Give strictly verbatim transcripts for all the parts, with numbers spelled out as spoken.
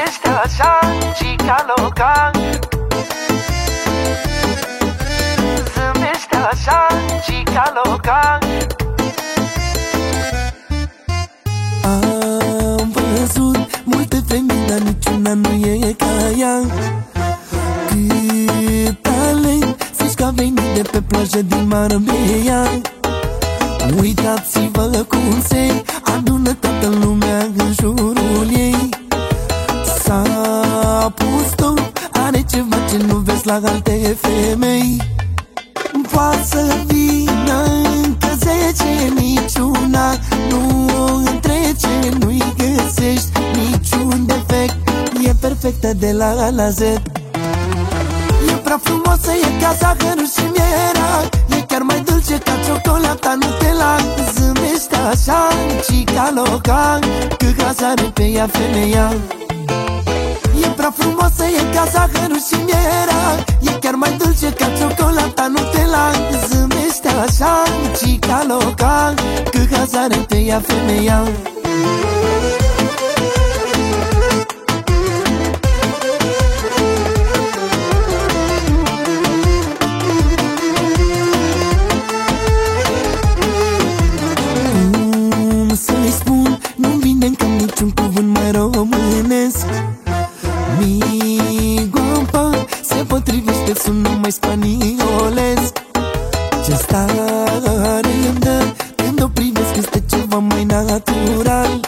Zâmbește așa, cica loca. Zâmbește așa, cica loca. Am văzut multe femei, dar niciuna nu e ca ea. Cât talent, zici că a venit de pe plajă din Marbella. Uitați-vă cum se adună toată lumea în jurul ei. S-a pus top, are ceva ce nu vezi la alte femei. Poate să vină încă zece, niciuna nu o întrece. Nu-i găsești niciun defect, e perfectă de la A la Z. E prea frumoasă, e ca zahărul și mierea, e chiar mai dulce ca ciocolata Nutella. Zâmbește așa, cica loca, că casare pe ea femeia. E prea frumoasă, e ca zahărul și mierea, e chiar mai dulce ca ciocolata Nutella. Zâmbește așa, cica loca, că casare pe ea femeia. Să-i spun, nu vine încă niciun cuvânt mai românesc. Mi guapa se potrivește, sună mai spaniolesc. Ce stare îmi dă când o privesc, este ceva mai natural.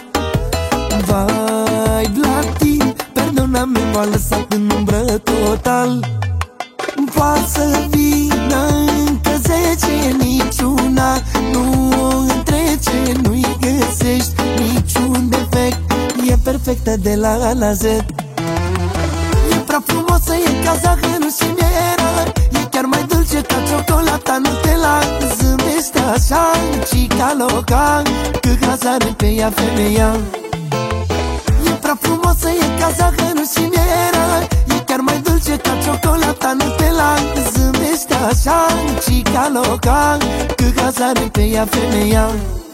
Vibe latin, perdona-me, m-a lăsat în umbră total. Poate să vină încă zece, niciuna nu o întrece. Nu-i găsești niciun defect, e perfectă de la A la Z. E prea frumoasă, e ca zahărul și mierea, e chiar mai dulce ca ciocolata Nutella. Zâmbește așa, cica loca, că casare pe ea femeia. E prea frumoasă, e ca zahărul și mierea, e chiar mai dulce ca ciocolata Nutella. Zâmbește așa, cica loca, că casare pe ea femeia.